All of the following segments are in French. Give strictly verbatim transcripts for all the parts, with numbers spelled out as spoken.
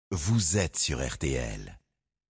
Vous êtes sur R T L.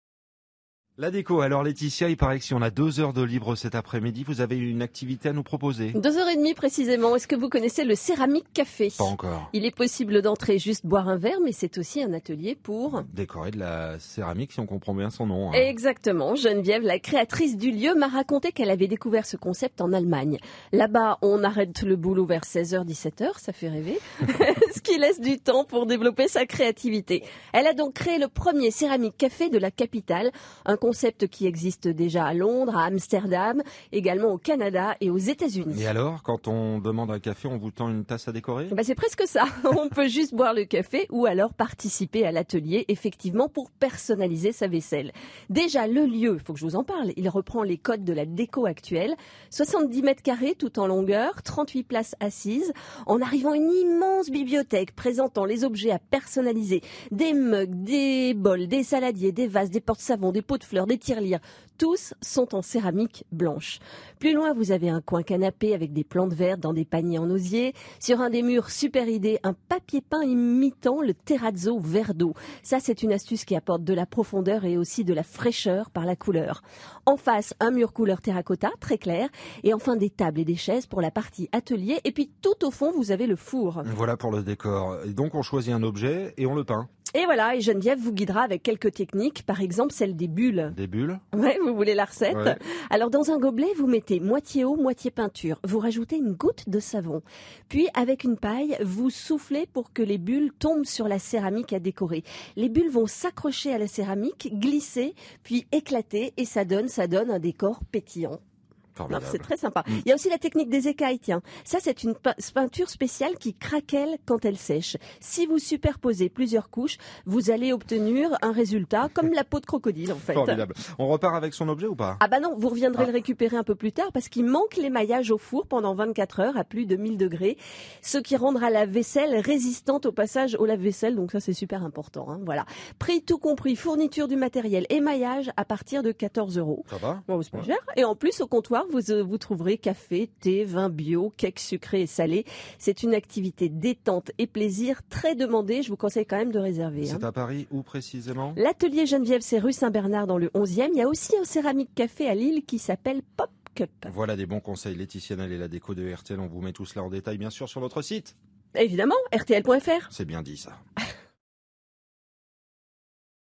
La déco, alors Laetitia, il paraît que si on a deux heures de libre cet après-midi, vous avez une activité à nous proposer. Deux heures et demie précisément. Est-ce que vous connaissez le Céramique Café ? Pas encore. Il est possible d'entrer juste boire un verre, mais c'est aussi un atelier pour... Décorer de la céramique, si on comprend bien son nom. Hein. Exactement. Geneviève, la créatrice du lieu, m'a raconté qu'elle avait découvert ce concept en Allemagne. Là-bas, on arrête le boulot vers seize heures, dix-sept heures, ça fait rêver. Ce qui laisse du temps pour développer sa créativité. Elle a donc créé le premier Céramique Café de la capitale, un concept qui existe déjà à Londres, à Amsterdam, également au Canada et aux États-Unis. Et alors, quand on demande un café, on vous tend une tasse à décorer ? Bah c'est presque ça. On peut juste boire le café ou alors participer à l'atelier, effectivement, pour personnaliser sa vaisselle. Déjà, le lieu, il faut que je vous en parle, il reprend les codes de la déco actuelle. soixante-dix mètres carrés tout en longueur, trente-huit places assises, en arrivant une immense bibliothèque présentant les objets à personnaliser. Des mugs, des bols, des saladiers, des vases, des porte-savons, des pots de fleurs, des tirelires. Tous sont en céramique blanche. Plus loin, vous avez un coin canapé avec des plantes vertes dans des paniers en osier. Sur un des murs, super idée, un papier peint imitant le terrazzo vert d'eau. Ça, c'est une astuce qui apporte de la profondeur et aussi de la fraîcheur par la couleur. En face, un mur couleur terracotta, très clair. Et enfin, des tables et des chaises pour la partie atelier. Et puis, tout au fond, vous avez le four. Voilà pour le décor. Et donc, on choisit un objet et on le peint. Et voilà, et Geneviève vous guidera avec quelques techniques, par exemple celle des bulles. Des bulles ? Ouais, vous voulez la recette ? Ouais. Alors dans un gobelet, vous mettez moitié eau, moitié peinture. Vous rajoutez une goutte de savon. Puis avec une paille, vous soufflez pour que les bulles tombent sur la céramique à décorer. Les bulles vont s'accrocher à la céramique, glisser, puis éclater, et ça donne, ça donne un décor pétillant. Non, c'est très sympa. Mmh. Il y a aussi la technique des écailles, tiens. Ça, c'est une peinture spéciale qui craquelle quand elle sèche. Si vous superposez plusieurs couches, vous allez obtenir un résultat comme la peau de crocodile, en fait. Formidable. On repart avec son objet ou pas ? Ah bah non, vous reviendrez Ah. le récupérer un peu plus tard parce qu'il manque l'émaillage au four pendant vingt-quatre heures à plus de mille degrés, ce qui rendra la vaisselle résistante au passage au lave-vaisselle. Donc ça, c'est super important. Hein, voilà. Prix tout compris, fourniture du matériel, émaillage à partir de quatorze euros. Ça va ? Bon, c'est pas Ouais. cher. Et en plus, au comptoir, vous, euh, vous trouverez café, thé, vin bio, cake sucré et salé. C'est une activité détente et plaisir très demandée. Je vous conseille quand même de réserver. C'est Hein. à Paris où précisément ? L'atelier Geneviève, c'est rue Saint-Bernard dans le onzième. Il y a aussi un céramique café à Lille qui s'appelle Pop Cup. Voilà des bons conseils. Laetitia Nel et la déco de R T L. On vous met tout cela en détail, bien sûr, sur notre site. Évidemment, R T L point F R. C'est bien dit, ça.